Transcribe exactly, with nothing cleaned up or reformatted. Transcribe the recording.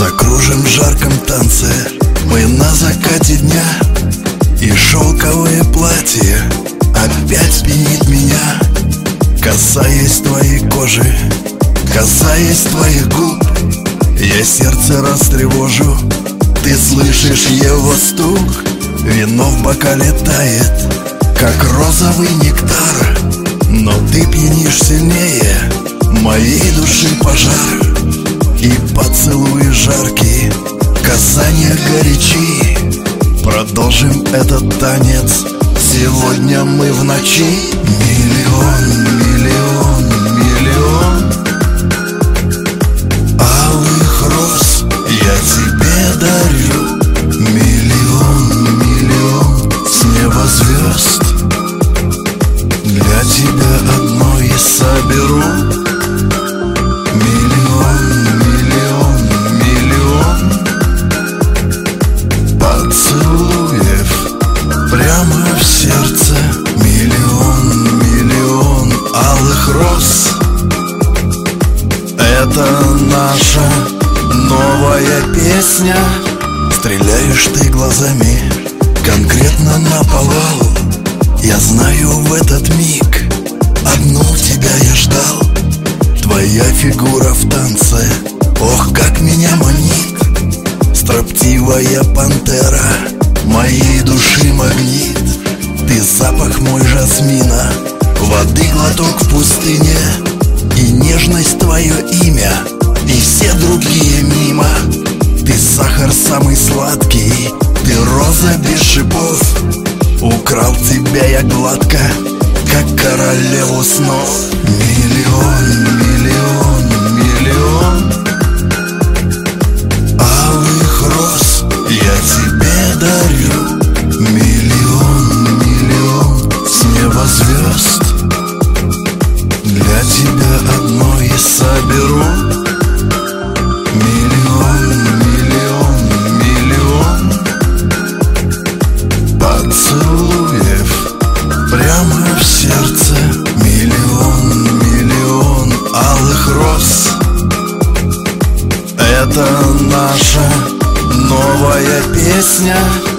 Закружим в жарком танце мы на закате дня, и шелковое платье опять пьянит меня. Касаясь твоей кожи, касаясь твоих губ, я сердце растревожу. Ты слышишь его стук, вино в бокале тает, как розовый нектар, но ты пьянишь сильнее моей души пожар. И поцелуи жаркие, касания горячи. Продолжим этот танец, сегодня мы в ночи. Миллион, миллион, миллион алых роз я тебе дарю. Миллион, миллион с неба звезд для тебя одной соберу. Миллион, миллион, миллион поцелуев прямо в сердце. Миллион, миллион алых роз. Это наша новая песня. Стреляешь ты глазами конкретно на повал. Я знаю в этот миг одну тебя я ждал. Твоя фигура в танце, ох, как меня манит. Строптивая пантера моей души магнит. Ты запах мой жасмина, воды глоток в пустыне, и нежность твое имя, и все другие мимо. Ты сахар самый сладкий, ты роза без шипов. Украл тебя я гладко, как королеву снов. Миллион, миллион, миллион алых роз я тебе дарю. Миллион, миллион с неба звезд для тебя одной соберу. Миллион, миллион, миллион поцелуев прямо в сердце. Миллион, миллион алых роз. Это наша новая песня.